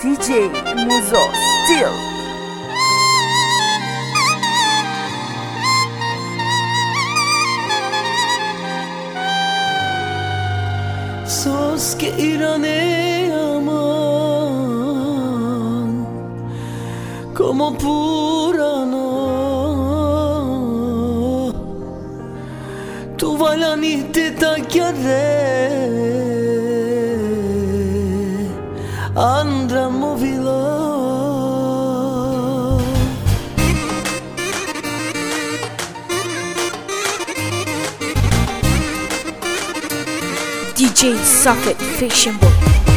DJ Muzo Still. Sos ke irane aman como purano tu valani te tagliare andremo vilo DJ Socket Fashion Boy.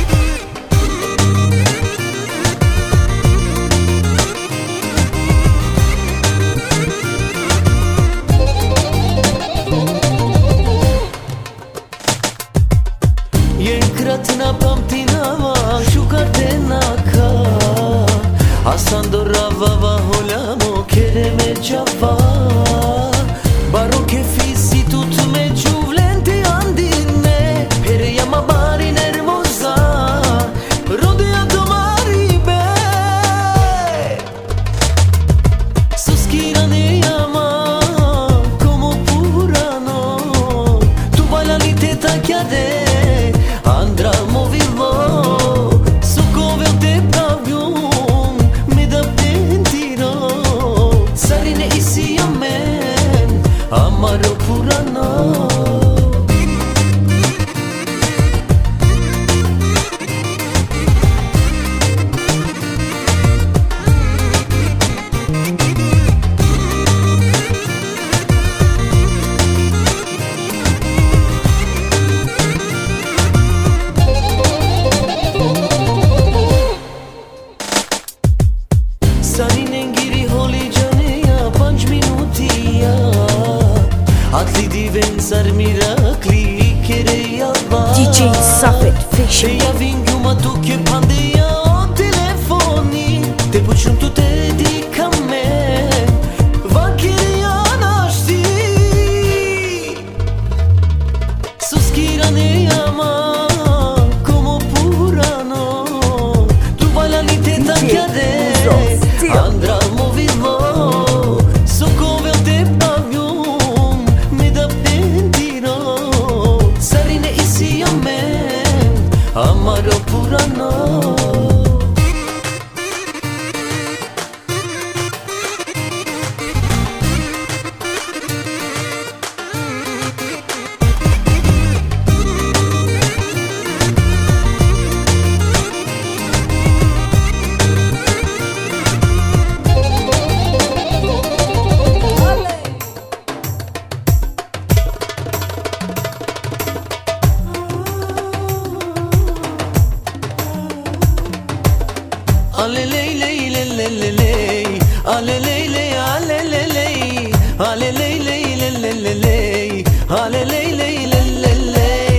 Yenkratna pamtinava shukartenaka Asandora vava holamo kereme java Baro ke fisi tutme juvlenti andine Pere yama bari nervosa Rodea tomari be Suskirane yama como purano Tu valani te tachiade Andramo vivo su come te pravium mi da pentiro sarine isi amen amaro purano Atli divensar miracli quereia va DJ Socket Fashion Boy. Vingiuma tu che pandeia o telefoni Te puciun tu te dic a me Va quereia naști Suskirane ama como purano Tu valani te tagliare Andramo vivo So come te pavium mi da pentiro Sarine isi amen amaro purano Ale lei lei lei lei lei ale lei lei ale lei lei ale lei lei lei lei lei ale lei lei lei lei lei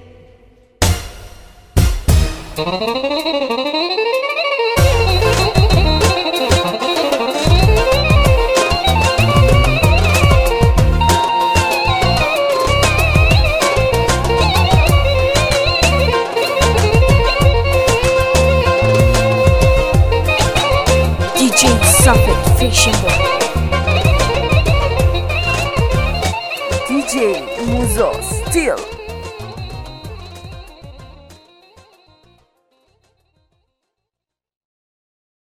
DJ Socket Fashion Boy. DJ Muzo Still.